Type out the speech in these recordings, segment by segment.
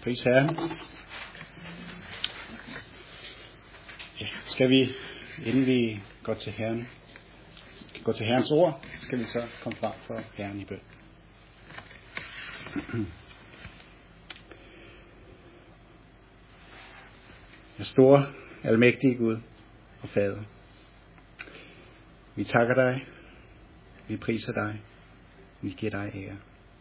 Pris Herren. Ja, skal vi, inden vi går til Herrens ord, skal vi så komme frem for Herren i bøn. Ja, store, almægtige Gud og Fader, vi takker dig, vi priser dig, vi giver dig ære.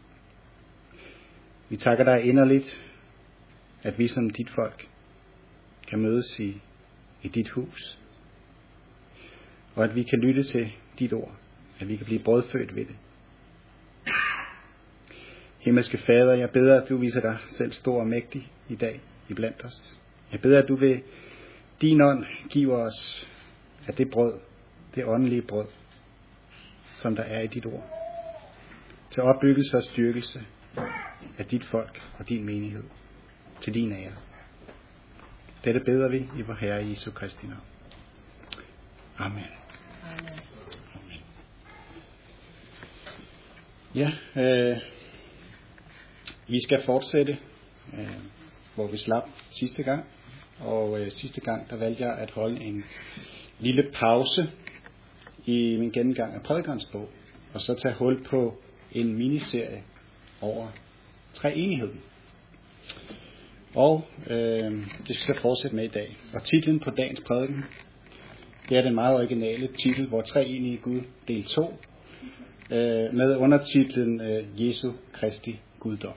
Vi takker dig inderligt, at vi som dit folk kan mødes i dit hus, og at vi kan lytte til dit ord, at vi kan blive brødfødt ved det. Himmelske Fader, jeg beder, at du viser dig selv stor og mægtig i dag iblandt os. Jeg beder, at du ved din ånd giver os af det brød, det åndelige brød, som der er i dit ord, til opbyggelse og styrkelse af dit folk og din menighed, til din ære. Dette beder vi i vor Herre Jesu Kristi navn. Amen. Amen. Ja, vi skal fortsætte, hvor vi slap sidste gang. Og sidste gang, der valgte jeg at holde en lille pause i min gennemgang af prædikernes bog, og så tage hul på en miniserie over treenigheden. Og det skal så fortsætte med i dag. Og titlen på dagens prædiken, det er den meget originale titel, hvor treenige Gud, del 2, med undertitlen Jesu Kristi Guddom.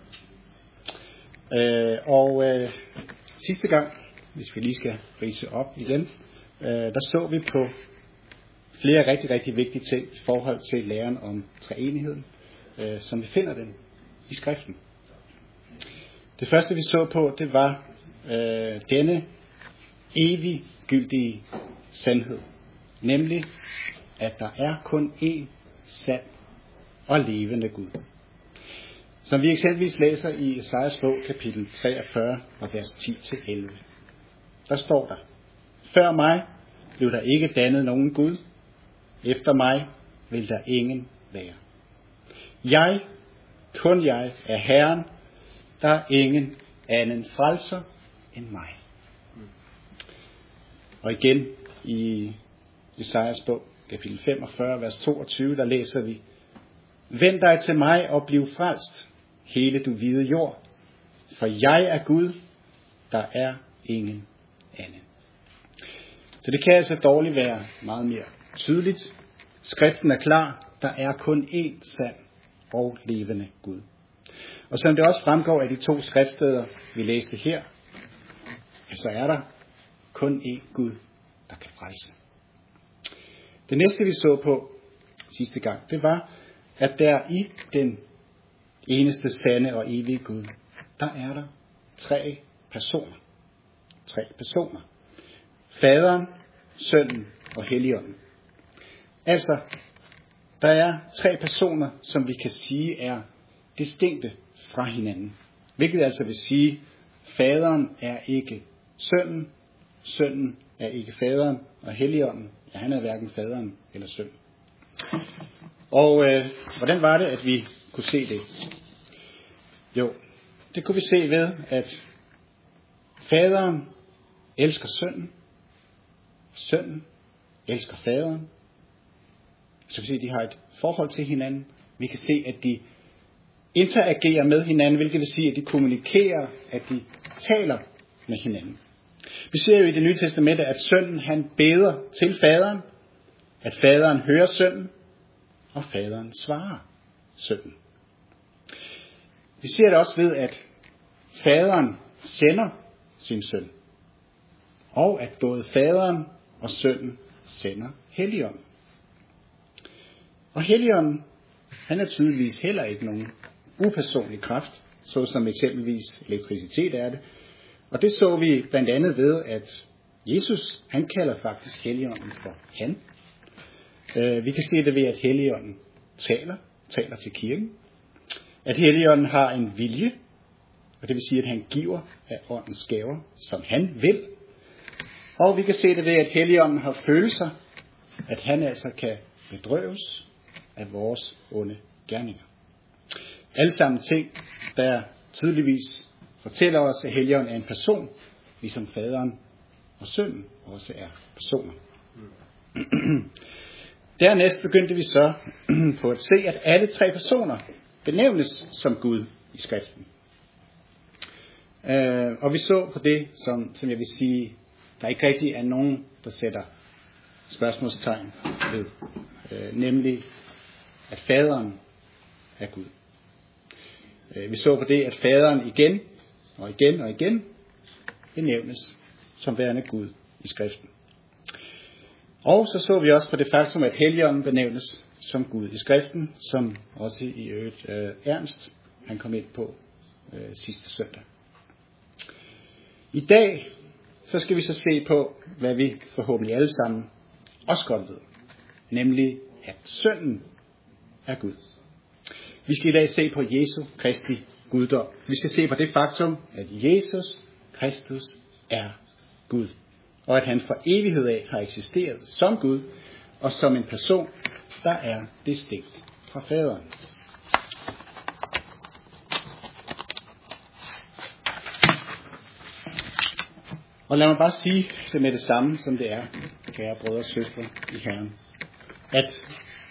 Sidste gang, hvis vi lige skal ridse op igen, der så vi på flere rigtig, rigtig vigtige ting i forhold til læren om treenigheden, som vi finder den i skriften. Det første vi så på, det var denne eviggyldige sandhed, nemlig at der er kun én sand og levende Gud. Som vi eksempelvis læser i Esajas bog, kapitel 43, og vers 10-11. Der står der: Før mig blev der ikke dannet nogen Gud, efter mig vil der ingen være. Jeg, kun jeg, er Herren, der er ingen anden frelser end mig. Og igen i Esajas bog, kapitel 45, vers 22, der læser vi: Vend dig til mig og bliv frelst, hele du hvide jord, for jeg er Gud, der er ingen anden. Så det kan altså dårligt være meget mere tydeligt. Skriften er klar, der er kun én sand og levende Gud. Og som det også fremgår af de 2 skriftsteder, vi læste her, så er der kun én Gud, der kan frelse. Det næste vi så på sidste gang, det var, at der i den eneste sande og evige Gud, der er der 3 personer. 3 personer. Faderen, Sønnen og Helligånden. Altså, der er 3 personer, som vi kan sige er distinkte fra hinanden. Hvilket altså vil sige, faderen er ikke sønnen, sønnen er ikke faderen, og Helligånden, ja, han er hverken faderen eller sønnen. Og hvordan var det, at vi kunne se det? Jo, det kunne vi se ved, at faderen elsker sønnen, sønnen elsker faderen. Så vi kan se, at de har et forhold til hinanden. Vi kan se, at de interagerer med hinanden, hvilket vil sige, at de kommunikerer, at de taler med hinanden. Vi ser jo i Det Nye Testamente, at sønnen han beder til faderen, at faderen hører sønnen, og faderen svarer sønnen. Vi ser det også ved, at faderen sender sin søn, og at både faderen og sønnen sender Helligånden. Og Helligånden, han er tydeligvis heller ikke nogen upersonlig kraft, såsom eksempelvis elektricitet er det. Og det så vi blandt andet ved, at Jesus, han kalder faktisk Helligånden for han. Vi kan se det ved, at Helligånden taler til kirken. At Helligånden har en vilje, og det vil sige, at han giver af åndens gaver, som han vil. Og vi kan se det ved, at Helligånden har følelser, at han altså kan bedrøves af vores onde gerninger. Alle sammen ting, der tydeligvis fortæller os, at Helligånden er en person, ligesom faderen og sønnen også er personer. Dernæst begyndte vi så på at se, at alle tre personer benævnes som Gud i skriften. Og vi så på det, som jeg vil sige, der ikke rigtig er nogen, der sætter spørgsmålstegn ved. Nemlig, at faderen er Gud. Vi så på det, at faderen igen og igen og igen benævnes som værende Gud i skriften. Og så vi også på det faktum, at Helligånden benævnes som Gud i skriften, som også i øvrigt Ernst, han kom ind på sidste søndag. I dag, så skal vi så se på, hvad vi forhåbentlig alle sammen også godt ved. Nemlig, at sønnen er Gud. Vi skal i dag se på Jesu Kristi guddom. Vi skal se på det faktum, at Jesus Kristus er Gud. Og at han fra evighed af har eksisteret som Gud, og som en person, der er distinkt fra faderen. Og lad mig bare sige det med det samme, som det er, kære brødre og søstre i Herren. At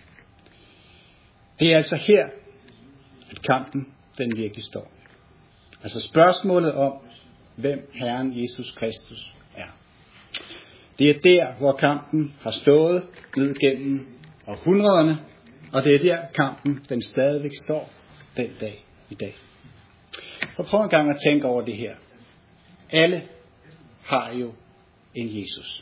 det er altså her, at kampen den virkelig står. Altså spørgsmålet om, hvem Herren Jesus Kristus er. Det er der, hvor kampen har stået ned gennem århundrederne, og det er der kampen den stadigvæk står den dag i dag. Og prøv en gang at tænke over det her. Alle har jo en Jesus.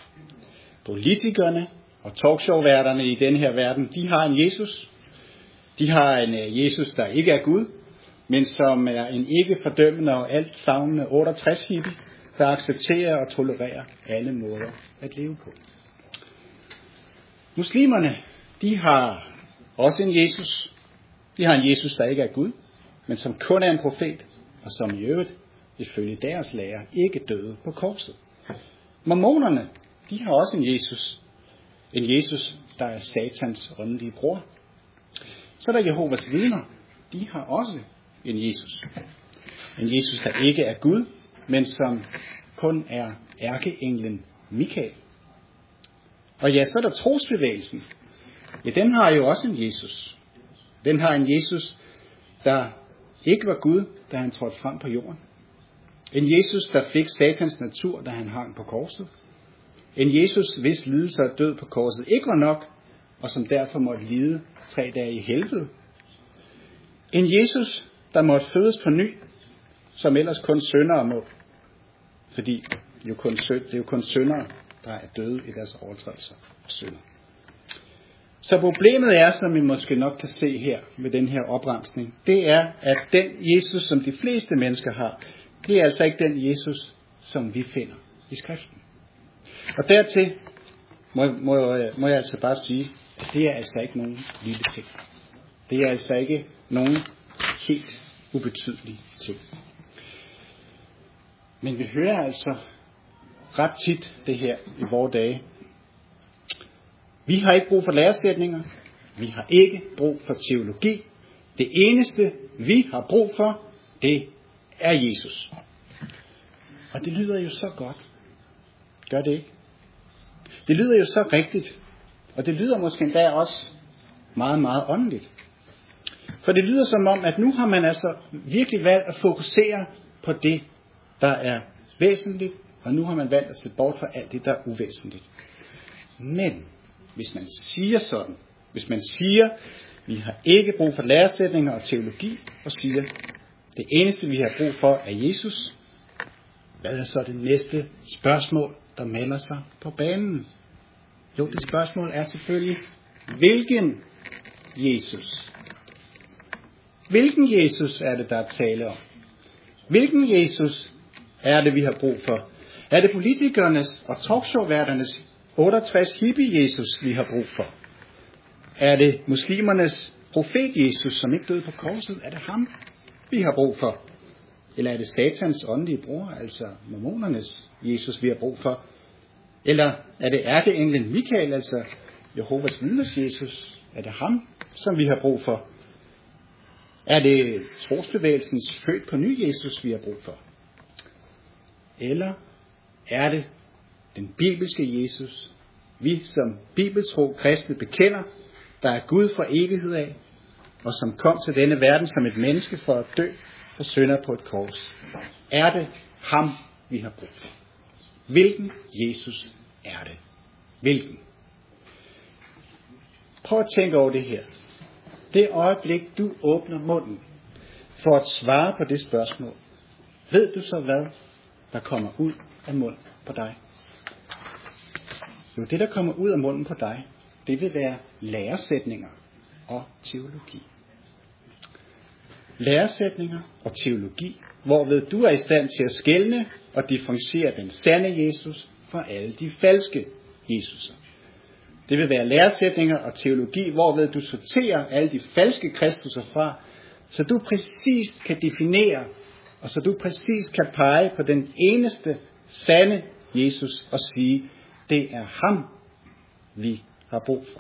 Politikerne og talkshowværterne i den her verden, de har en Jesus. De har en Jesus, der ikke er Gud, men som er en ikke fordømmende og alt favnende 68-hippie, der accepterer og tolererer alle måder at leve på. Muslimerne, de har også en Jesus. De har en Jesus, der ikke er Gud, men som kun er en profet, og som i øvrigt, ifølge deres lærer, ikke døde på korset. Mormonerne, de har også en Jesus. En Jesus, der er Satans åndelige bror. Så er der Jehovas vidner. De har også en Jesus. En Jesus, der ikke er Gud, men som kun er ærkeenglen Mikael. Og ja, så er der trosbevægelsen. Ja, den har jo også en Jesus. Den har en Jesus, der ikke var Gud, da han trådte frem på jorden. En Jesus, der fik Satans natur, da han hang på korset. En Jesus, hvis lidelse og død på korset ikke var nok, og som derfor måtte lide 3 dage i helvede. En Jesus, der måtte fødes på ny, som ellers kun syndere må. Fordi det er jo kun syndere, der er døde i deres overtrædelser og synder. Så problemet er, som vi måske nok kan se her med den her opremsning, det er, at den Jesus, som de fleste mennesker har, det er altså ikke den Jesus, som vi finder i skriften. Og dertil må jeg altså bare sige, at det er altså ikke nogen lille ting. Det er altså ikke nogen helt ubetydelige ting. Men vi hører altså ret tit det her i vore dage. Vi har ikke brug for læresætninger. Vi har ikke brug for teologi. Det eneste, vi har brug for, det er Jesus. Og det lyder jo så godt. Gør det ikke? Det lyder jo så rigtigt. Og det lyder måske endda også meget, meget åndeligt. For det lyder som om, at nu har man altså virkelig valgt at fokusere på det, der er væsentligt. Og nu har man valgt at se bort fra alt det, der er uvæsentligt. Men hvis man siger sådan, hvis man siger, vi har ikke brug for læresætninger og teologi, og siger, det eneste vi har brug for er Jesus, hvad er så det næste spørgsmål, der melder sig på banen? Jo, det spørgsmål er selvfølgelig, hvilken Jesus? Hvilken Jesus er det, der er tale om? Hvilken Jesus er det, vi har brug for? Er det politikernes og talkshowværternes 68 hippie Jesus, vi har brug for? Er det muslimernes profet Jesus, som ikke døde på korset? Er det ham, vi har brug for? Eller er det Satans åndelige bror, altså mormonernes Jesus, vi har brug for? Eller er det ærkeenglen Mikael, altså Jehovas vidnes Jesus? Er det ham, som vi har brug for? Er det trosbevægelsens født på ny Jesus, vi har brug for? Eller er det den bibelske Jesus, vi som bibeltro kristne bekender, der er Gud fra evighed af, og som kom til denne verden som et menneske for at dø for synder på et kors? Er det ham, vi har brug for? Hvilken Jesus er det? Hvilken? Prøv at tænke over det her. Det øjeblik, du åbner munden for at svare på det spørgsmål, ved du så, hvad der kommer ud af munden på dig? Jo, det, der kommer ud af munden på dig, det vil være læresætninger og teologi. Læresætninger og teologi, hvorved du er i stand til at skelne og differentiere den sande Jesus fra alle de falske Jesuser. Det vil være læresætninger og teologi, hvorved du sorterer alle de falske Kristuser fra, så du præcis kan definere, og så du præcis kan pege på den eneste sande Jesus og sige, det er ham, vi har brug for.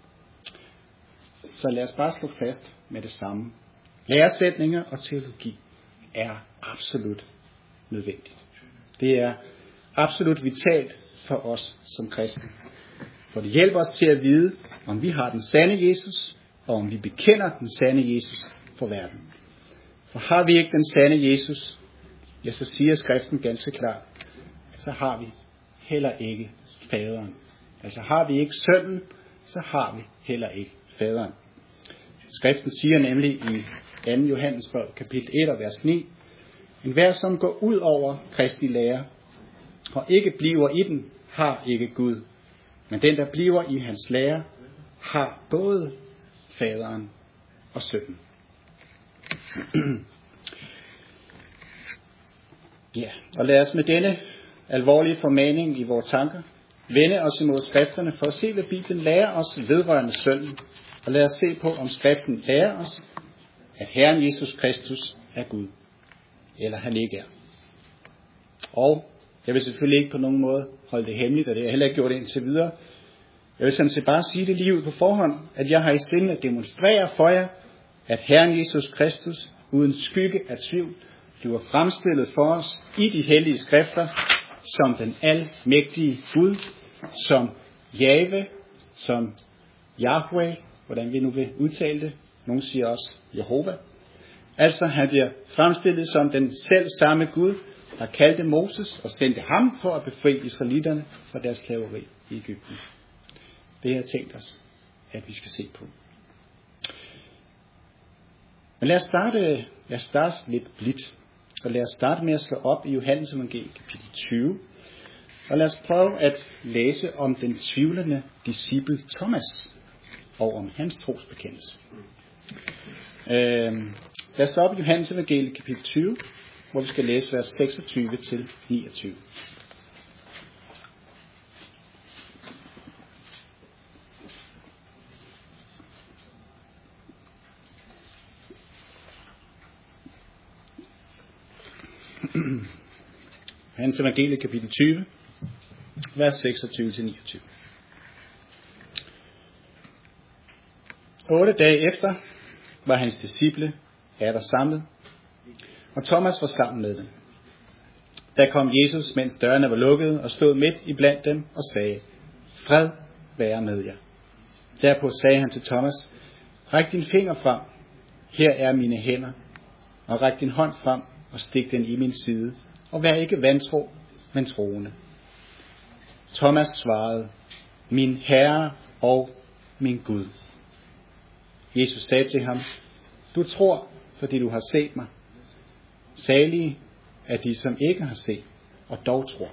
Så lad os bare slå fast med det samme. Læresætninger og teologi er absolut nødvendigt. Det er absolut vitalt for os som kristne. For det hjælper os til at vide, om vi har den sande Jesus, og om vi bekender den sande Jesus for verden. For har vi ikke den sande Jesus, ja, så siger skriften ganske klart, så har vi heller ikke faderen. Altså har vi ikke sønnen, så har vi heller ikke faderen. Skriften siger nemlig i 2. Johannes brev, kapitel 1 og vers 9, enhver som går ud over Kristi lære, og ikke bliver i den, har ikke Gud. Men den, der bliver i hans lære, har både faderen og sønnen. Ja, og lad os med denne alvorlige formaning i vores tanker vende os imod skrifterne for at se, hvad Bibelen lærer os vedrørende sønnen. Og lad os se på, om skriften lærer os, at Herren Jesus Kristus er Gud, eller han ikke er. Og jeg vil selvfølgelig ikke på nogen måde holde det hemmeligt, og det har jeg heller ikke gjort indtil videre. Jeg vil sådan set bare sige det lige ud på forhånd, at jeg har i sinde at demonstrere for jer, at Herren Jesus Kristus uden skygge af tvivl bliver fremstillet for os i de hellige skrifter som den almægtige Gud, som Jave, som Yahweh, hvordan vi nu vil udtale det. Nogle siger også Jehova. Altså han bliver fremstillet som den selv samme Gud, der kaldte Moses og sendte ham for at befri israelitterne fra deres slaveri i Egypten. Det har jeg tænkt os, at vi skal se på. Men lad os starte lidt blidt. Og lad os starte med at slå op i Johannes evangeliet kapitel 20. Og lad os prøve at læse om den tvivlende disciple Thomas og om hans trosbekendelse. Lad os slå op i Johannes evangeliet kapitel 20, hvor vi skal læse vers 26 til 29. Johannes evangeliet kapitel 20, vers 26 til 29. 8 dage efter var hans disciple atter samlet, og Thomas var sammen med dem. Der kom Jesus, mens dørene var lukkede, og stod midt iblandt dem og sagde, fred være med jer. Derpå sagde han til Thomas, ræk din finger frem, her er mine hænder, og ræk din hånd frem og stik den i min side, og vær ikke vantro, men troende. Thomas svarede, min Herre og min Gud. Jesus sagde til ham, du tror, fordi du har set mig. Salige er de, som ikke har set, og dog tror.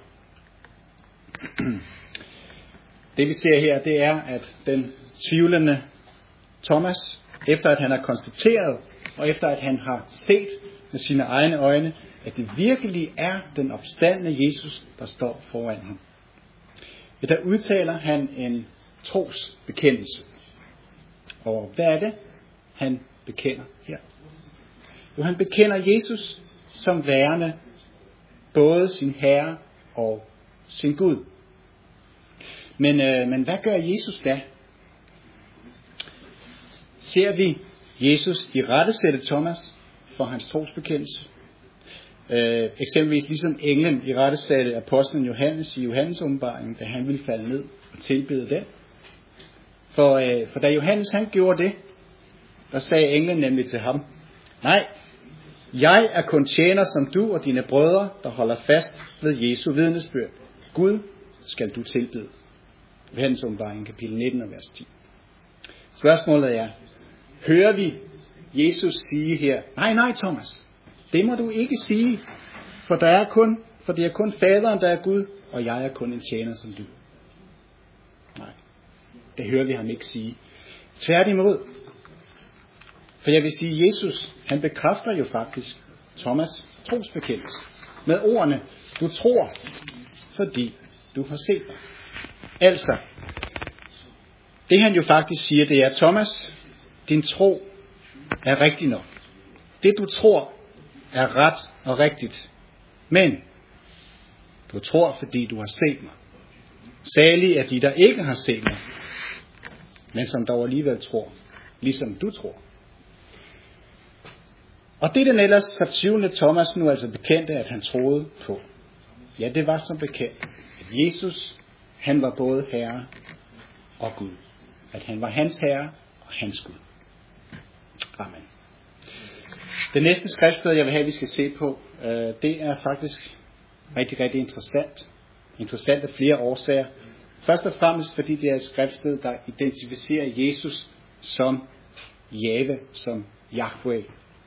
Det vi ser her, det er, at den tvivlende Thomas, efter at han har konstateret, og efter at han har set med sine egne øjne, at det virkelig er den opstandne Jesus, der står foran ham. Der udtaler han en trosbekendelse. Og hvad er det, han bekender her? Jo, han bekender Jesus som værende både sin Herre og sin Gud. Men hvad gør Jesus da? Ser vi Jesus irettesætte Thomas for hans trosbekendelse. Eksempelvis ligesom englen irettesatte apostlen Johannes i Johannes åbenbaringen, da han ville falde ned og tilbede den. For da Johannes han gjorde det, der sagde englen nemlig til ham: nej, jeg er kun tjener som du og dine brødre, der holder fast ved Jesu vidnesbyrd. Gud skal du tilbede. Johannes åbenbaringen kapitel 19 og vers 10. Spørgsmålet er, hører vi Jesus sige her: nej Thomas, det må du ikke sige, for det er kun faderen, der er Gud, og jeg er kun en tjener som du. Nej, det hører vi ham ikke sige. Tværtimod. For jeg vil sige, Jesus, han bekræfter jo faktisk Thomas' trosbekendelse med ordene: du tror, fordi du har set mig. Altså, det han jo faktisk siger, det er: Thomas, din tro er rigtig nok. Det du tror er ret og rigtigt. Men du tror, fordi du har set mig. Salige er de, der ikke har set mig, men som dog alligevel tror, ligesom du tror. Og det den ellers fortvivlende Thomas nu altså bekendte, at han troede på. Ja, det var som bekendt, at Jesus, han var både Herre og Gud. At han var hans Herre og hans Gud. Amen. Det næste skriftsted, jeg vil have, vi skal se på, det er faktisk rigtig, rigtig interessant. Interessant af flere årsager. Først og fremmest, fordi det er et skriftsted, der identificerer Jesus som Jave, som Yahweh.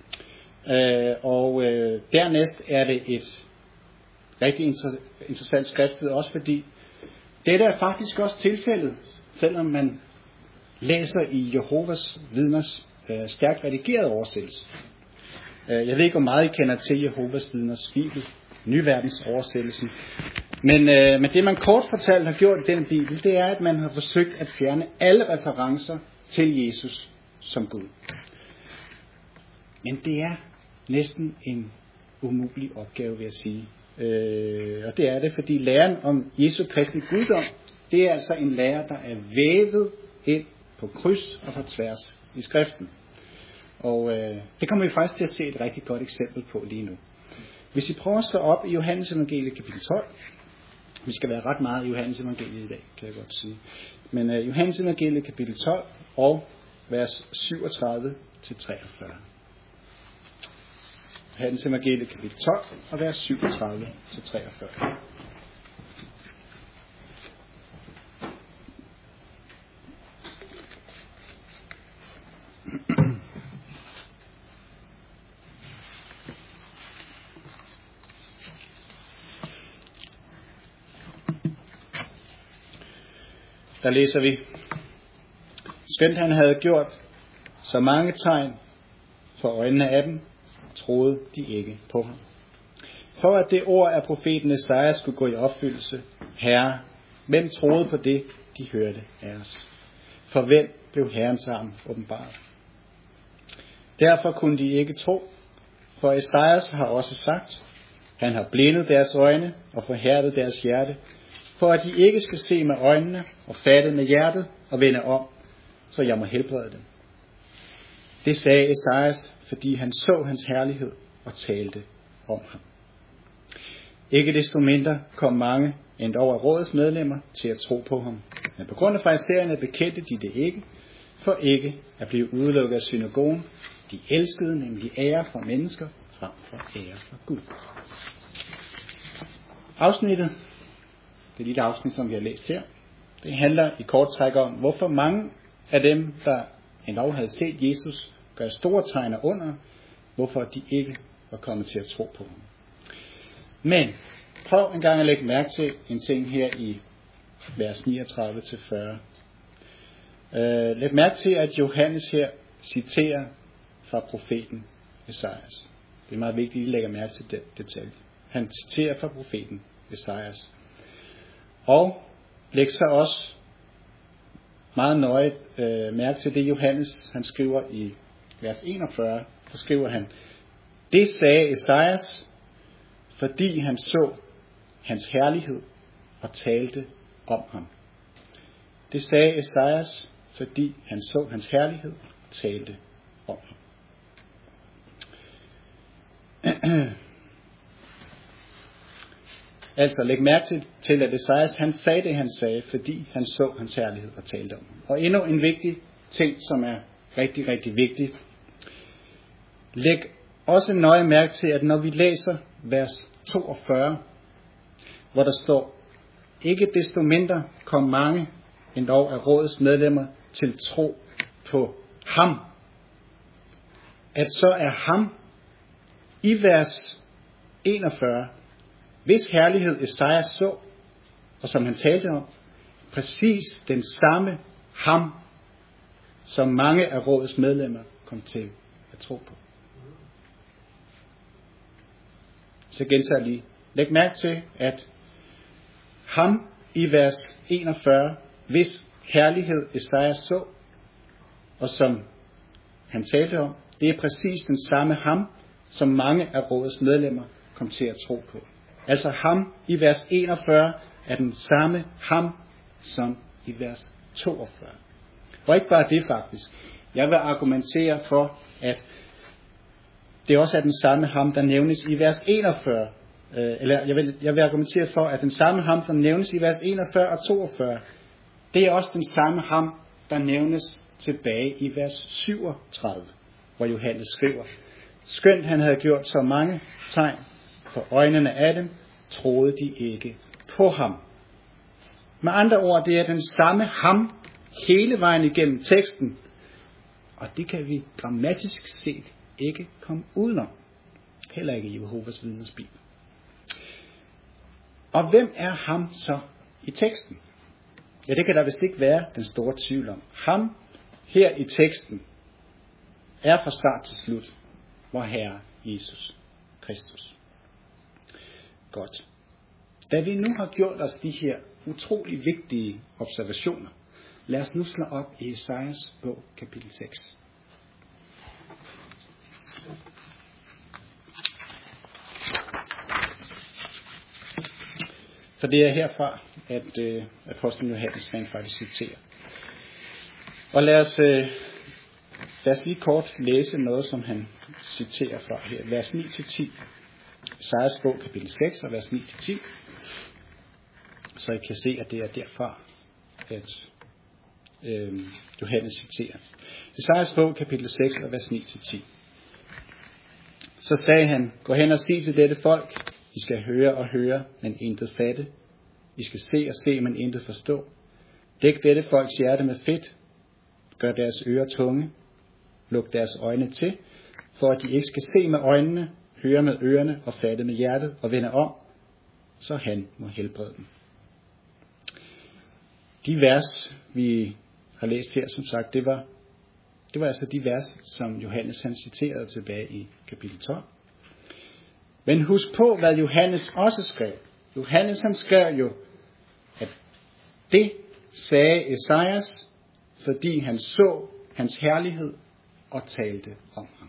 Dernæst er det et rigtig interessant skriftsted, også fordi dette er faktisk også tilfældet, selvom man læser i Jehovas vidners stærkt redigerede oversættelse. Jeg ved ikke, hvor meget I kender til Jehovas vidners bibel, Nyverdens oversættelsen. Men det man kort fortalt har gjort i denne bibel, det er, at man har forsøgt at fjerne alle referencer til Jesus som Gud. Men det er næsten en umulig opgave, vil jeg sige. Og det er det, fordi læren om Jesu Kristi guddom, det er altså en lære, der er vævet ind på kryds og på tværs i skriften. Og det kommer vi faktisk til at se et rigtig godt eksempel på lige nu. Hvis I prøver at slå op i Johannes evangeliet kapitel 12. Vi skal være ret meget i Johannes evangeliet i dag, kan jeg godt sige. Men Johannes evangeliet kapitel 12 og vers 37-43. Johannes evangeliet kapitel 12 og vers 37-43. Der læser vi: skønt han havde gjort så mange tegn for øjnene af dem, troede de ikke på ham. For at det ord af profeten Esajas skulle gå i opfyldelse: Herre, hvem troede på det, de hørte af os? For hvem blev Herrens arm åbenbaret? Derfor kunne de ikke tro, for Esajas har også sagt: han har blindet deres øjne og forhærdet deres hjerte, for at de ikke skal se med øjnene og fatte med hjertet og vende om, så jeg må helbrede dem. Det sagde Esajas, fordi han så hans herlighed og talte om ham. Ikke desto mindre kom mange endda over rådets medlemmer til at tro på ham. Men på grund af farisæerne bekendte de det ikke, for ikke at blive udelukket af synagogen. De elskede nemlig ære fra mennesker frem for ære fra Gud. Afsnittet, det lille afsnit, som vi har læst her, det handler i kort træk om, hvorfor mange af dem, der endog havde set Jesus gøre store tegn under, hvorfor de ikke var kommet til at tro på ham. Men prøv en gang at lægge mærke til en ting her i vers 39-40. Læg mærke til, at Johannes her citerer fra profeten Esajas. Det er meget vigtigt, at I lægger mærke til den detalje. Han citerer fra profeten Esajas. Og læg så også meget nøje mærke til det, Johannes han skriver i vers 41. Der skriver han: det sagde Esajas, fordi han så hans herlighed og talte om ham. Det sagde Esajas, fordi han så hans herlighed og talte om ham. Altså læg mærke til, at Esajas han sagde det, han sagde, fordi han så hans herlighed og talte om ham. Og endnu en vigtig ting, som er rigtig, rigtig vigtig. Læg også nøje mærke til, at når vi læser vers 42, hvor der står, ikke desto mindre kom mange endog af rådets medlemmer til tro på ham. At så er ham i vers 41, hvis herlighed Esajas så, og som han talte om, præcis den samme ham, som mange af rådets medlemmer kom til at tro på. Så gentager jeg lige. Læg mærke til, at ham i vers 41, hvis herlighed Esajas så, og som han talte om, det er præcis den samme ham, som mange af rådets medlemmer kom til at tro på. Altså ham i vers 41 er den samme ham, som i vers 42. Og ikke bare det faktisk. Jeg vil argumentere for, at det også er den samme ham, der nævnes i vers 41. Jeg vil argumentere for, at den samme ham, der nævnes i vers 41 og 42, det er også den samme ham, der nævnes tilbage i vers 37, hvor Johannes skriver, skønt han havde gjort så mange tegn for øjnene af dem, troede de ikke på ham. Med andre ord, det er den samme ham hele vejen igennem teksten, og det kan vi grammatisk set ikke komme udenom. Heller ikke i Jehovas vidners bibel. Og hvem er ham så i teksten? Ja, det kan der vist ikke være den store tvivl om. Ham her i teksten er fra start til slut vor Herre Jesus Kristus. Godt. Da vi nu har gjort os de her utrolig vigtige observationer, lad os nu slå op i Esajas bog, kapitel 6. For det er herfra, at apostlen Johannes rent faktisk citerer. Og lad os lige kort læse noget, som han citerer fra her. Vers 9-10. Esajas bog, kapitel 6, og vers 9-10. Så I kan se, at det er derfra, at Johannes citerer. Esajas bog, kapitel 6, og vers 9-10. Så sagde han, gå hen og sig til dette folk, I skal høre og høre, men intet fatte. I skal se og se, men intet forstå. Dæk dette folks hjerte med fedt. Gør deres ører tunge. Luk deres øjne til, for at de ikke skal se med øjnene, høre med ørerne og fatte med hjertet og vende om, så han må helbrede dem. De vers, vi har læst her, som sagt, det var altså de vers, som Johannes han citerede tilbage i kapitel 12. Men husk på, hvad Johannes også skrev. Johannes han skrev jo, at det sagde Esajas, fordi han så hans herlighed og talte om ham.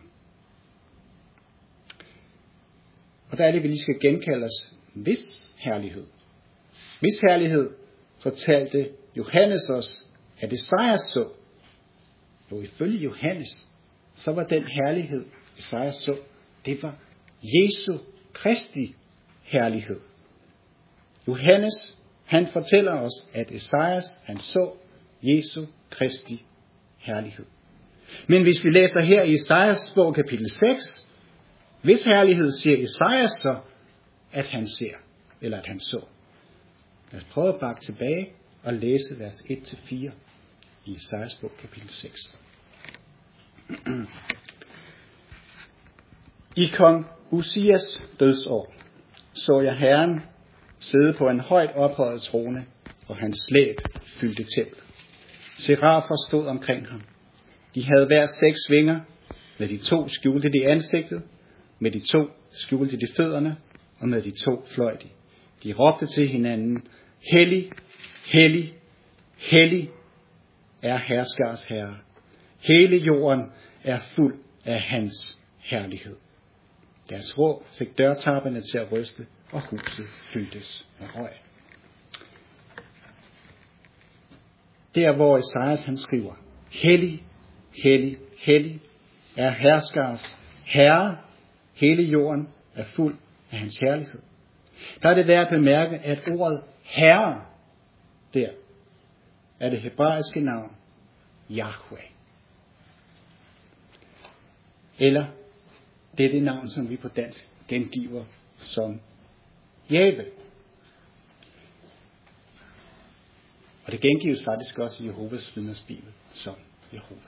Og der er det, vi lige skal genkalde os, hvis herlighed. Hvis herlighed fortalte Johannes os, at Esajas så. Jo, ifølge Johannes, så var den herlighed, Esajas så, det var Jesu Kristi herlighed. Johannes, han fortæller os, at Esajas, han så Jesu Kristi herlighed. Men hvis vi læser her i Esajas bog kapitel 6, hvis herlighed siger Esajas så, at han ser, eller at han så. Lad os prøve at bakke tilbage og læse vers 1-4 i Esajas bog kapitel 6. I kong Uzias dødsår så jeg Herren sidde på en højt ophøjet trone, og hans slæb fyldte templet. Serafer stod omkring ham. De havde hver 6 vinger, med de 2 skjulte de ansigtet, med de 2 skjulte de fødderne, og med de 2 fløj de. De råbte til hinanden, hellig, hellig, hellig er herskers herre. Hele jorden er fuld af hans herlighed. Deres råb fik dørtapperne til at ryste, og huset fyldtes af røg. Der hvor Esajas han skriver, hellig, hellig, hellig, er herskers herre. Hele jorden er fuld af hans herlighed. Der er det værd at bemærke, at ordet herre der er det hebraiske navn Yahweh. Eller det er det navn, som vi på dansk gengiver som Jahve. Og det gengives faktisk også i Jehovas vidners bibel som Jehova.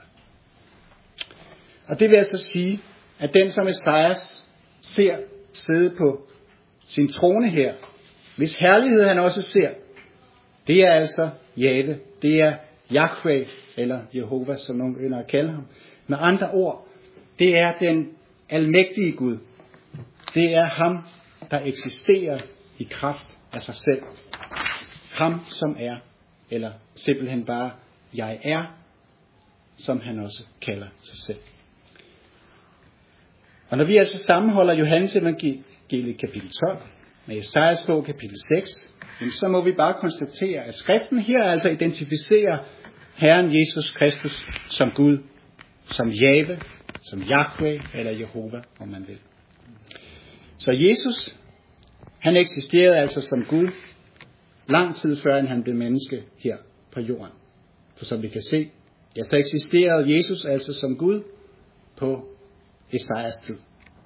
Og det vil altså sige, at den som Esajas ser sidde på sin trone her, hvis herlighed han også ser, det er altså Jahve. Det er Yahweh, eller Jehova, som nogen ynder at kalde ham. Med andre ord, det er den almægtige Gud. Det er ham, der eksisterer i kraft af sig selv. Ham, som er, eller simpelthen bare, jeg er, som han også kalder sig selv. Og når vi altså sammenholder Johannes evangeliet kapitel 12 med Esajas bog kapitel 6, så må vi bare konstatere, at skriften her altså identificerer Herren Jesus Kristus som Gud, som Jahve, som Yahweh eller Jehova, om man vil. Så Jesus, han eksisterede altså som Gud lang tid før, end han blev menneske her på jorden. For som vi kan se, ja, så eksisterede Jesus altså som Gud på Esajas tid.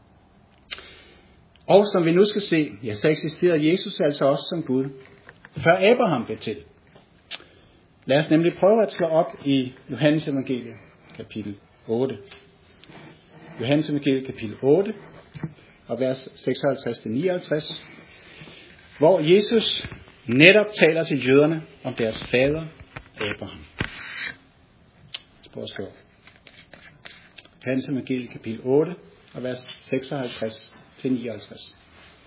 Og som vi nu skal se, ja, så eksisterede Jesus altså også som Gud, før Abraham blev til. Lad os nemlig prøve at slå op i Johannes evangeliet kapitel 8. Johannes evangeliet kapitel 8 og vers 56-59, hvor Jesus netop taler til jøderne om deres fader Abraham. Prøv at slå op. Johannes evangeliet kapitel 8 og vers 56-59.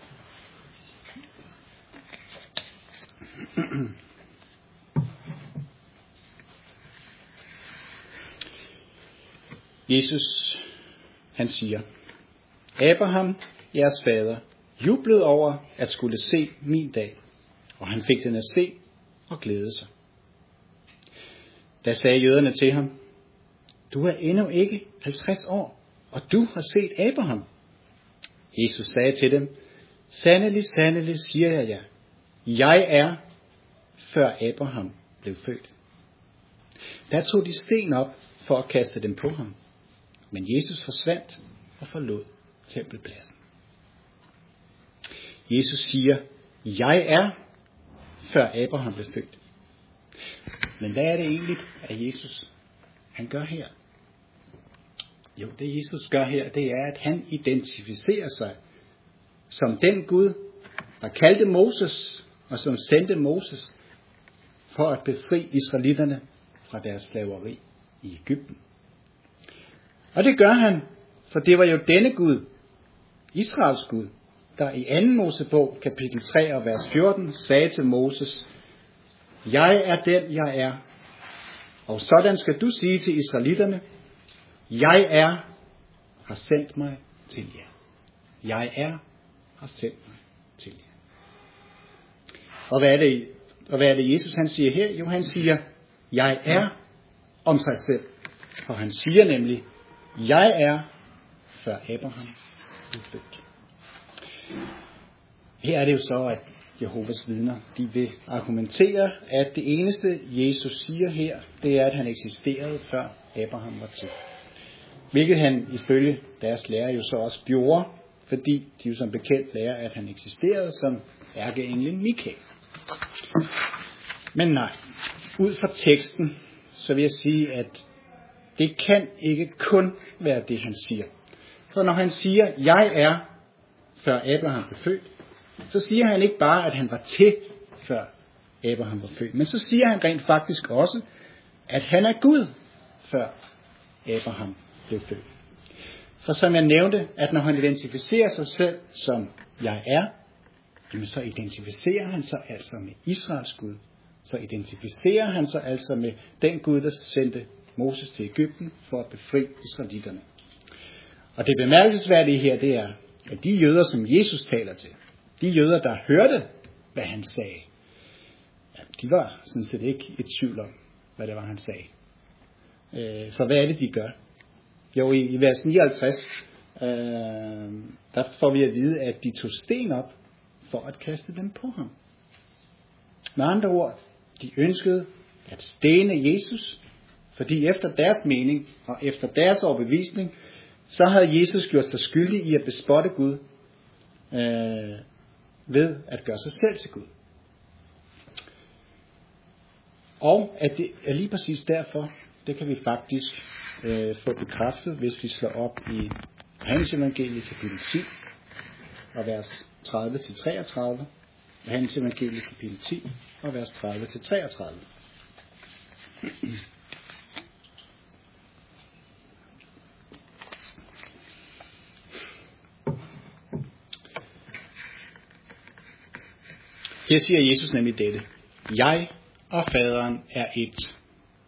Jesus, han siger, Abraham, jeres fader, jublede over at skulle se min dag, og han fik den at se og glæde sig. Da sagde jøderne til ham, du er endnu ikke 50 år, og du har set Abraham. Jesus sagde til dem, sandelig, sandelig, siger jeg jer, jeg er, før Abraham blev født. Der tog de sten op for at kaste dem på ham, men Jesus forsvandt og forlod tempelpladsen. Jesus siger, jeg er, før Abraham blev født. Men hvad er det egentlig, at Jesus han gør her? Jo, det Jesus gør her, det er, at han identificerer sig som den Gud, der kaldte Moses, og som sendte Moses for at befri israelitterne fra deres slaveri i Egypten. Og det gør han, for det var jo denne Gud, Israels Gud, der i 2. Mosebog, kapitel 3 og vers 14, sagde til Moses, jeg er den, jeg er, og sådan skal du sige til israelitterne, jeg er, har sendt mig til jer. Jeg er, har sendt mig til jer. Og hvad er det Jesus han siger her? Jo, han siger, jeg er om sig selv. Og han siger nemlig, jeg er, før Abraham blev født. Her er det jo så, at Jehovas vidner, de vil argumentere, at det eneste Jesus siger her, det er, at han eksisterede før Abraham var til. Hvilket han ifølge deres lærer jo så også gjorde, fordi de jo som bekendt lærer, at han eksisterede som ærkeenglen Mikael. Men nej, ud fra teksten, så vil jeg sige, at det kan ikke kun være det, han siger. For når han siger, jeg er, før Abraham blev født, så siger han ikke bare, at han var til, før Abraham var født. Men så siger han rent faktisk også, at han er Gud, før Abraham blev født. For som jeg nævnte, at når han identificerer sig selv som jeg er, jamen så identificerer han sig altså med Israels Gud. Så identificerer han sig altså med den Gud, der sendte Moses til Egypten for at befri israelitterne. Og det bemærkelsesværdige her, det er, at de jøder, som Jesus taler til, de jøder, der hørte, hvad han sagde, ja, de var sådan set ikke i tvivl om, hvad det var, han sagde. For hvad er det, de gør? Jo, i vers 59, der får vi at vide, at de tog sten op for at kaste dem på ham. Med andre ord, de ønskede at stene Jesus, fordi efter deres mening og efter deres overbevisning, så havde Jesus gjort sig skyldig i at bespotte Gud ved at gøre sig selv til Gud. Og at det er lige præcis derfor, det kan vi faktisk få bekræftet, hvis vi slår op i Johannes evangeliet kapitel 10 og vers 30-33. Johannes evangeliet kapitel 10 og vers 30-33. Her siger Jesus nemlig dette: Jeg og faderen er ét.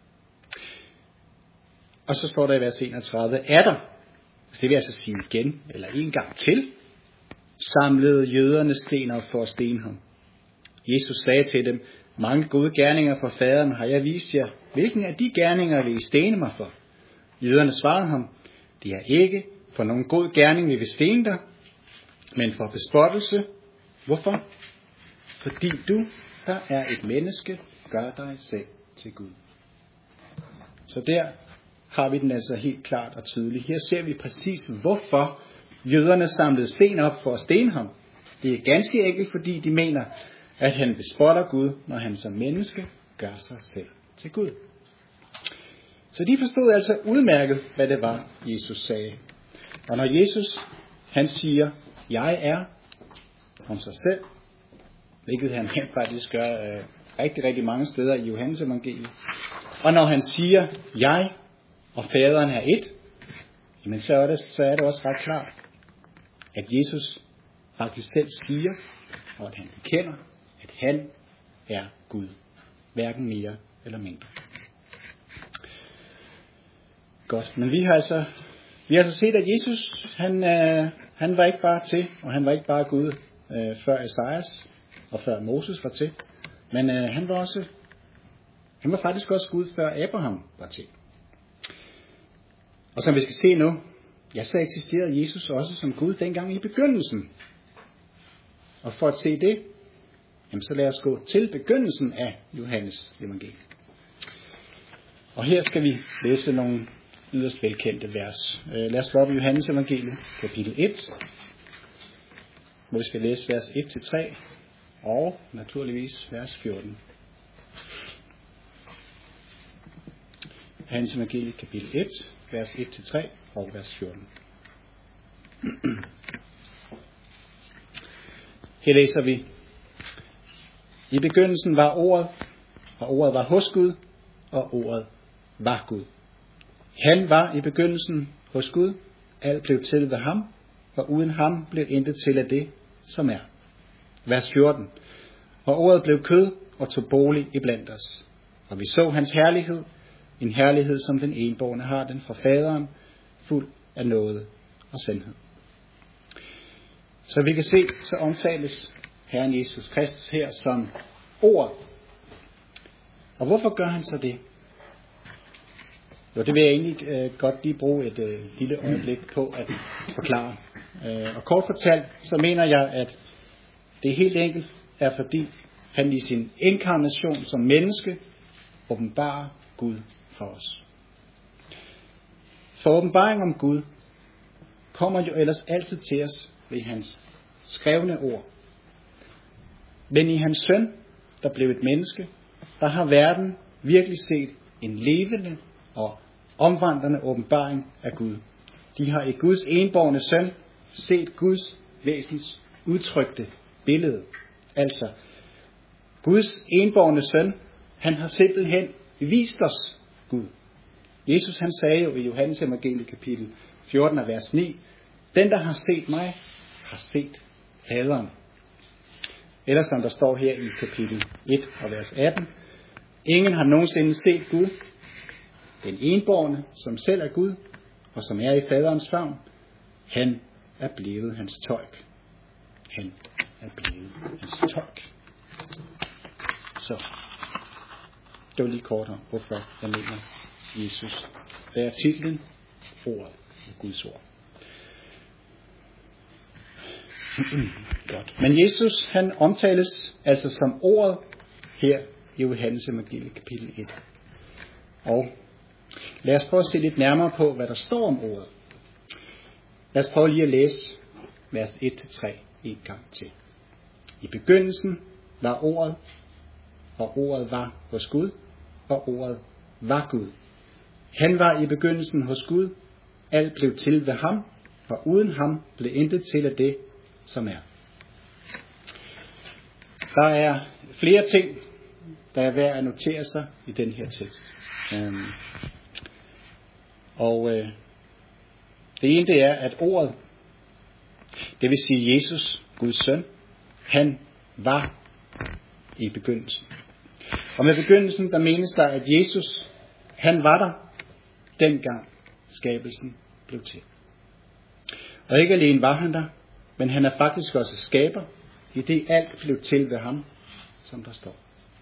Og så står der i vers 31, er der, det vil altså sige igen, eller en gang til, samlede jøderne sten op for at stene ham. Jesus sagde til dem, mange gode gerninger for faderen har jeg vist jer. Hvilken af de gerninger vil I stene mig for? Jøderne svarede ham, det er ikke for nogen god gerning, vi vil stene dig, men for bespottelse. Hvorfor? Fordi du, der er et menneske, gør dig selv til Gud. Så der har vi den altså helt klart og tydeligt. Her ser vi præcis, hvorfor jøderne samlede sten op for at stene ham. Det er ganske enkelt, fordi de mener, at han bespotter Gud, når han som menneske gør sig selv til Gud. Så de forstod altså udmærket, hvad det var, Jesus sagde. Og når Jesus, han siger, jeg er om sig selv, hvilket han helt faktisk gør rigtig mange steder i Johannes evangeliet. Og når han siger, jeg og faderen er ét, jamen så er det også ret klart, at Jesus faktisk selv siger, og at han bekender, at han er Gud. Hverken mere eller mindre. Godt, men vi har altså set, at Jesus, han var ikke bare til, og han var ikke bare Gud før Esajas og før Moses var til, men han var faktisk også Gud før Abraham var til. Og som vi skal se nu, ja, så eksisterede Jesus også som Gud dengang i begyndelsen. Og for at se det, jamen så lad os gå til begyndelsen af Johannes evangeliet. Og her skal vi læse nogle yderst velkendte vers. Lad os slå op i Johannes evangeliet, kapitel 1, hvor vi skal læse vers 1-3 og naturligvis vers 14. Johannes evangeliet, kapitel 1, vers 1-3 og vers 14. Her læser vi: I begyndelsen var ordet, og ordet var hos Gud, og ordet var Gud. Han var i begyndelsen hos Gud, alt blev til ved ham, og uden ham blev intet til af det, som er. Vers 14. Og ordet blev kød og tog bolig iblandt os, og vi så hans herlighed, en herlighed som den enbårne har den fra faderen, fuld af nåde og sandhed. Så vi kan se, så omtales Herren Jesus Kristus her som ord. Og hvorfor gør han så det? Jo, det vil jeg egentlig godt lige bruge et lille øjeblik på at forklare. Og kort fortalt, så mener jeg, at det helt enkelt er fordi, han i sin inkarnation som menneske åbenbarer Gud for os. For åbenbaring om Gud kommer jo ellers altid til os ved hans skrevne ord. Men i hans søn, der blev et menneske, der har verden virkelig set en levende og omvandrende åbenbaring af Gud. De har i Guds enbårne søn set Guds væsens udtrykte billede. Altså, Guds enbårne søn, han har simpelthen vist os Gud. Jesus, han sagde jo i Johannes evangeliet kapitel 14 og vers 9, den der har set mig, har set faderen. Eller som der står her i kapitel 1 og vers 18, ingen har nogensinde set Gud, den enbårne, som selv er Gud, og som er i faderens favn, han er blevet hans tolk. Han er blevet hans tolk. Så, det var lige kort om, hvorfor jeg mener Jesus. Hvad er titlen? ordet, Guds ord. Godt. Men Jesus, han omtales altså som ordet her i Johannes evangeliet kapitel 1. Og lad os prøve at se lidt nærmere på, hvad der står om ordet. Lad os prøve lige at læse vers 1-3 en gang til. I begyndelsen var ordet, og ordet var hos Gud, og ordet var Gud. Han var i begyndelsen hos Gud, alt blev til ved ham, og uden ham blev intet til af det, som er. Der er flere ting, der er værd at notere sig i den her tekst. Det ene det er, at ordet, det vil sige Jesus, Guds søn, han var i begyndelsen. Og med begyndelsen, der menes der, at Jesus, han var der, dengang skabelsen blev til. Og ikke alene var han der, men han er faktisk også skaber, i det alt blev til ved ham, som der står.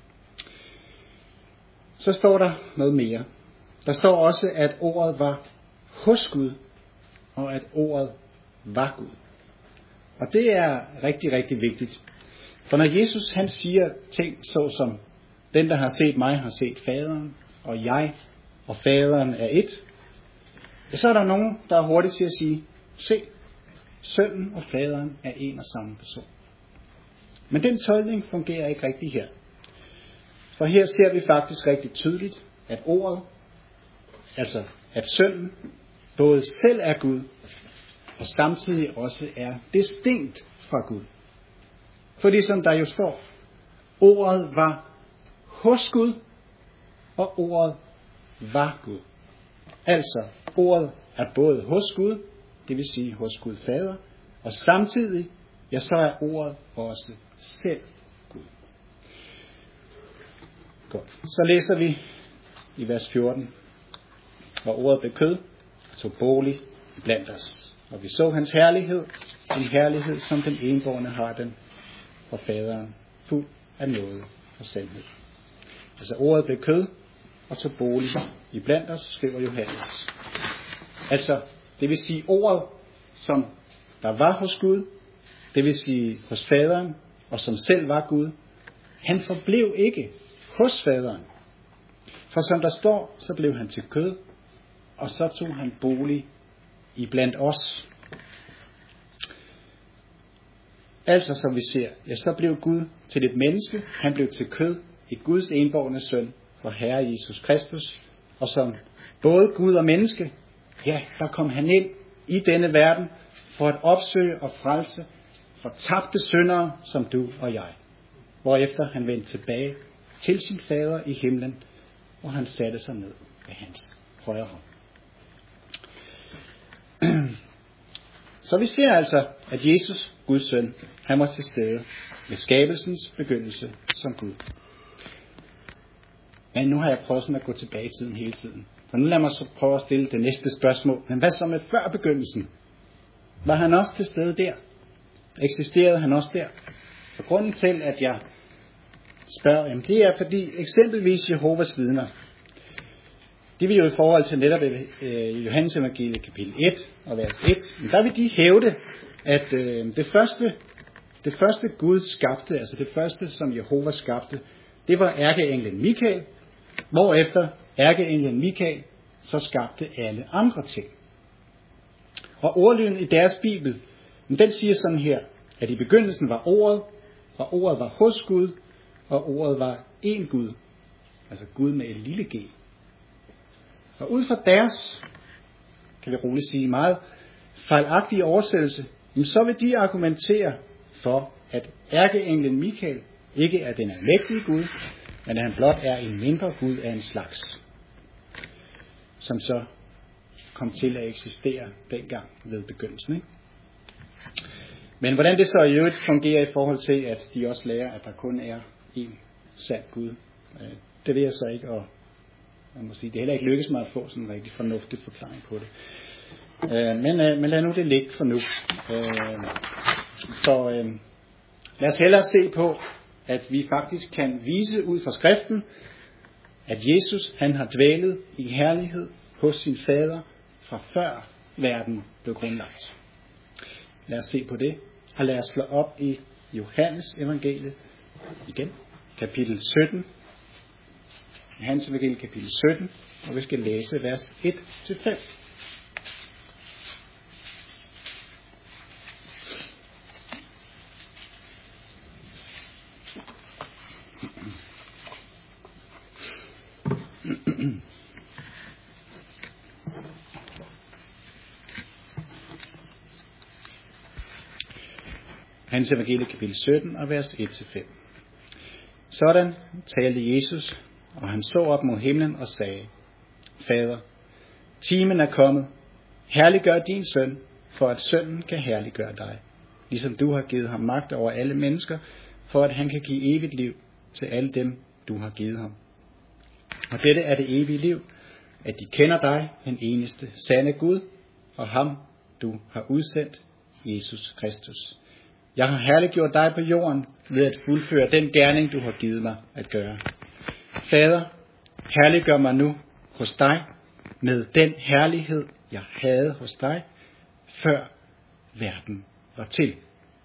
Så står der noget mere. Der står også, at ordet var hos Gud, og at ordet var Gud. Og det er rigtig, rigtig vigtigt. For når Jesus han siger ting såsom, den der har set mig har set faderen, og jeg og faderen er et, så er der nogen, der er hurtigt til at sige, se, sønnen og faderen er en og samme person. Men den tolkning fungerer ikke rigtig her. For her ser vi faktisk rigtig tydeligt, at ordet, altså at sønnen, både selv er Gud, og samtidig også er distinkt fra Gud. Fordi som der jo står, ordet var hos Gud, og ordet var Gud. Altså, ordet er både hos Gud, det vil sige hos Gud Fader, og samtidig, ja, så er ordet også selv Gud. Godt. Så læser vi i vers 14, hvor ordet blev kød, tog bolig blandt os. Og vi så hans herlighed, en herlighed, som den enbårne har den fra faderen, fuld af nåde og sandhed. Altså ordet blev kød og tog bolig i blandt os, skriver Johannes. Altså, det vil sige ordet, som der var hos Gud, det vil sige hos faderen, og som selv var Gud, han forblev ikke hos faderen. For som der står, så blev han til kød, og så tog han bolig i blandt os. Altså som vi ser, ja, så blev Gud til et menneske, han blev til kød i Guds enbårne søn for Herre Jesus Kristus, og som både Gud og menneske, ja, der kom han ind i denne verden for at opsøge og frelse fortabte syndere som du og jeg. Hvorefter han vendte tilbage til sin fader i himlen, og han satte sig ned ved hans højre hånd. Så vi ser altså, at Jesus, Guds søn, han var til stede ved skabelsens begyndelse som Gud. Men nu har jeg prøvet sådan at gå tilbage i tiden hele tiden. Så nu lad mig så prøve at stille det næste spørgsmål. Men hvad så med før begyndelsen? Var han også til stede der? Eksisterede han også der? Og grunden til, at jeg spørger, jamen det er fordi eksempelvis Jehovas vidner, de vil jo i forhold til netop Johannes evangeliet kapitel 1 og vers 1, men der vil de hævde, at det første Gud skabte, altså det første som Jehova skabte, det var ærkeenglen Mikael, hvorefter ærkeenglen Mikael så skabte alle andre ting. Og ordlyden i deres bibel, den siger sådan her, at i begyndelsen var ordet, og ordet var hos Gud, og ordet var én Gud, altså Gud med et lille g. Og ud fra deres, kan vi roligt sige, meget fejlagtige oversættelse, så vil de argumentere for, at ærkeenglen Mikael ikke er den almægtige Gud, men at han blot er en mindre Gud af en slags, som så kom til at eksistere dengang ved begyndelsen. Ikke? Men hvordan det så i øvrigt fungerer i forhold til, at de også lærer, at der kun er én sand Gud, det ved jeg så ikke, og jeg må sige, det er heller ikke lykkes mig at få sådan en rigtig fornuftig forklaring på det. Men lad nu det ligge for nu. Lad os hellere se på, at vi faktisk kan vise ud fra skriften, at Jesus han har dvælet i herlighed hos sin fader fra før verden blev grundlagt. Lad os se på det, og lad os slå op i Johannes evangeliet igen, kapitel 17. Johannes evangeliet, kapitel 17, og vi skal læse vers 1-5. Johannes evangeliet, kapitel 17, og vers 1-5. Sådan talte Jesus, og han så op mod himlen og sagde: Fader, timen er kommet. Herliggør din søn, for at sønnen kan herliggøre dig, ligesom du har givet ham magt over alle mennesker, for at han kan give evigt liv til alle dem, du har givet ham. Og dette er det evige liv, at de kender dig, den eneste sande Gud, og ham, du har udsendt, Jesus Kristus. Jeg har herliggjort dig på jorden ved at fuldføre den gerning, du har givet mig at gøre. Fader, herliggør mig nu hos dig med den herlighed, jeg havde hos dig, før verden var til.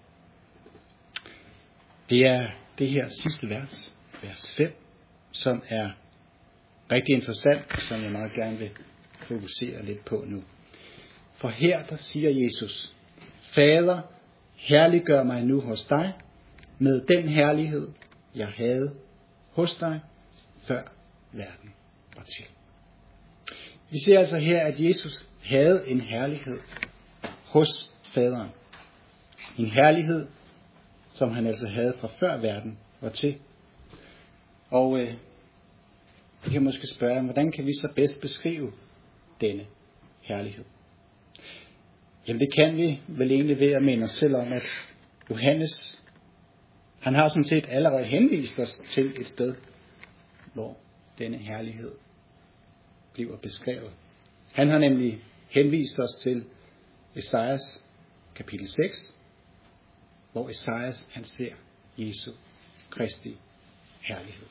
Det er det her sidste vers, vers 5, som er rigtig interessant, og som jeg meget gerne vil fokusere lidt på nu. For her der siger Jesus: Fader, herliggør mig nu hos dig med den herlighed, jeg havde hos dig, før verden var til. Vi ser altså her, at Jesus havde en herlighed hos faderen. En herlighed, som han altså havde fra før verden var til. Og vi kan måske spørge, hvordan kan vi så bedst beskrive denne herlighed? Jamen det kan vi vel egentlig ved at minde os selv om, at Johannes, han har sådan set allerede henvist os til et sted, hvor denne herlighed bliver beskrevet. Han har nemlig henvist os til Esajas kapitel 6, hvor Esajas han ser Jesu Kristi herlighed.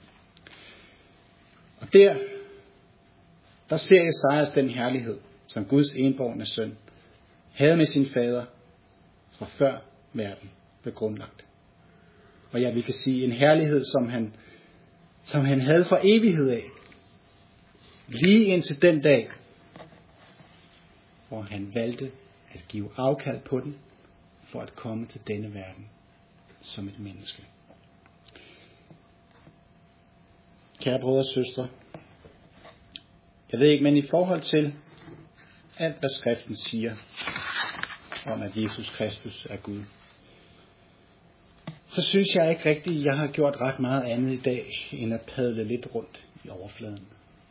Og der ser Esajas den herlighed, som Guds enbårne søn havde med sin fader fra før verden blev grundlagt. Og ja, vi kan sige en herlighed, som han havde fra evighed af, lige indtil den dag, hvor han valgte at give afkald på den, for at komme til denne verden som et menneske. Kære brødre og søstre, jeg ved ikke, men i forhold til alt, hvad skriften siger om, at Jesus Kristus er Gud, så synes jeg ikke rigtigt, at jeg har gjort ret meget andet i dag, end at padle lidt rundt i overfladen.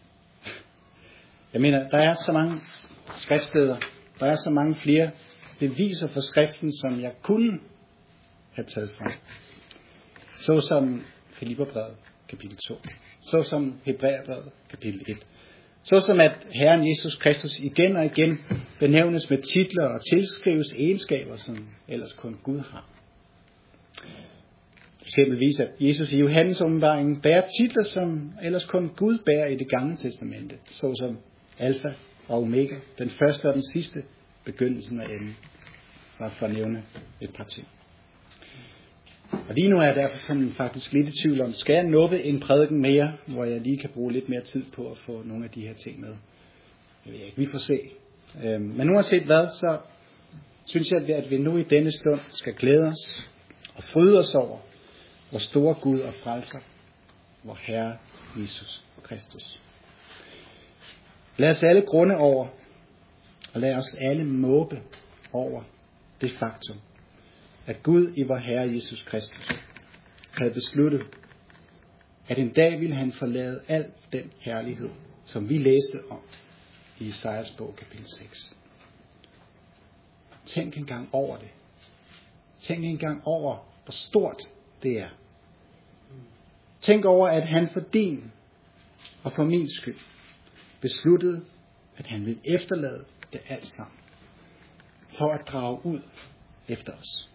Jeg mener, der er så mange skriftsteder, der er så mange flere beviser for skriften, som jeg kunne have taget fra. Så som Filipperbrevet, kapitel 2. Så som Hebræerbrevet, kapitel 1. Så som at Herren Jesus Kristus igen og igen benævnes med titler og tilskrives egenskaber, som ellers kun Gud har. Eksempelvis at Jesus i Johannes åbenbaringen bærer titler, som ellers kun Gud bærer i det gamle testamente. Så som Alfa og Omega, den første og den sidste, begyndelsen og enden. Bare for at nævne et par ting. Og lige nu er jeg derfor sådan faktisk lidt i tvivl om, skal jeg nuppe en prædiken mere, hvor jeg lige kan bruge lidt mere tid på at få nogle af de her ting med. Jeg ved ikke, vi får se. Men uanset hvad, så synes jeg, at vi nu i denne stund skal glæde os og fryde os over, hvor store Gud og frelser, vor Herre Jesus Kristus. Lad os alle grunde over, og lad os alle måbe over det faktum, at Gud i vor Herre Jesus Kristus havde besluttet, at en dag ville han forlade al den herlighed, som vi læste om i Esajas bog kapitel 6. Tænk engang over det. Tænk engang over, hvor stort det er. Tænk over, at han for din og for min skyld besluttede, at han ville efterlade det alt sammen, for at drage ud efter os.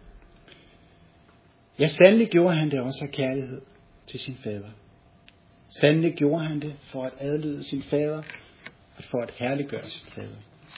Ja, sandelig gjorde han det også af kærlighed til sin fader. Sandelig gjorde han det for at adlyde sin fader for at herliggøre sit fader.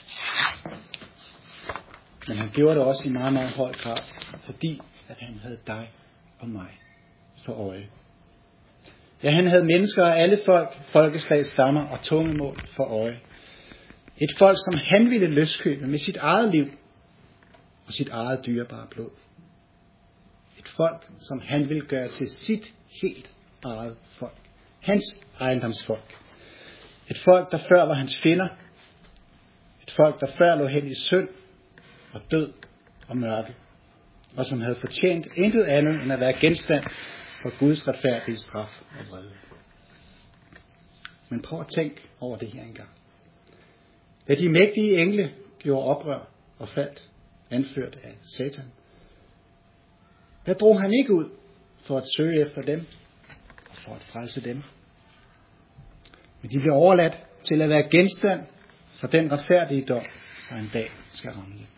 Men han gjorde det også i meget, meget høj grad, fordi at han havde dig og mig for øje. Ja, han havde mennesker af alle folk, folkeslag, stammer og tungemål for øje. Et folk, som han ville løskøbe med sit eget liv og sit eget dyrebare blod. Et folk, som han ville gøre til sit helt eget folk. Hans ejendomsfolk. Et folk, der før var hans fjender. Et folk, der før lå hen i synd og død og mørke. Og som havde fortjent intet andet end at være genstand for Guds retfærdige straf og vrede. Men prøv at tænke over det her engang. Da de mægtige engle gjorde oprør og faldt, anført af Satan, der drog han ikke ud for at søge efter dem og for at frelse dem. Men de blev overladt til at være genstand for den retfærdige dom, der en dag skal ramme dem.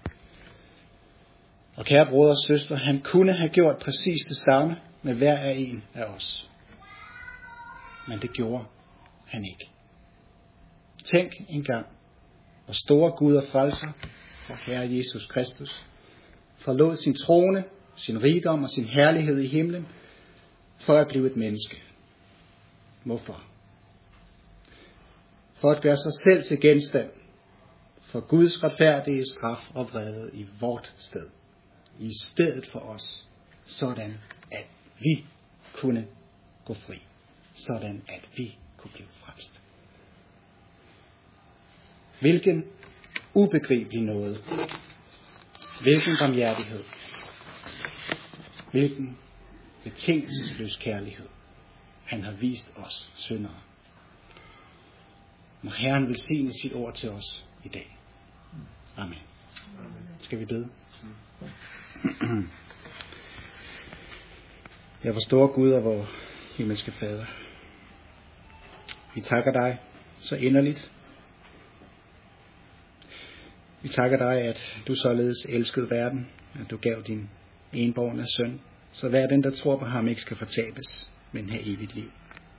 Og kære brødre og søstre, han kunne have gjort præcis det samme med hver af en af os. Men det gjorde han ikke. Tænk engang, hvor store Gud og frelser for Herre Jesus Kristus forlod sin trone, sin rigdom og sin herlighed i himlen for at blive et menneske. Hvorfor? For at gøre sig selv til genstand for Guds retfærdige straf og vrede i vort sted. I stedet for os. Sådan at vi kunne gå fri. Sådan at vi kunne blive frelst. Hvilken ubegribelig nåde. Hvilken barmhjertighed. Hvilken betingelsesløs kærlighed han har vist os syndere. Må Herren velsigne sit ord til os i dag. Amen. Skal vi bede? Ja, vor store Gud og vor himmelske Fader. Vi takker dig så inderligt. Vi takker dig, at du således elskede verden, at du gav din enbårne søn, så hver den, der tror på ham, ikke skal fortabes, men have evigt liv.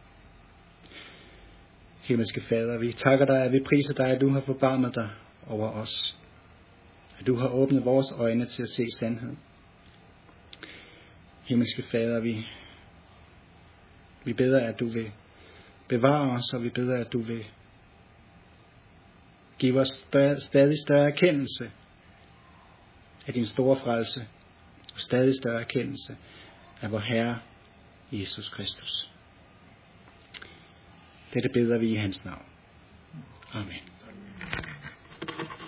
Himmelske Fader, vi takker dig, at vi priser dig, at du har forbarmet dig over os. At du har åbnet vores øjne til at se sandheden. Himmelske Fader, vi beder, at du vil bevare os, og vi beder, at du vil give os stadig større erkendelse af din store frelse, og stadig større erkendelse af vor Herre Jesus Kristus. Dette beder vi i hans navn. Amen.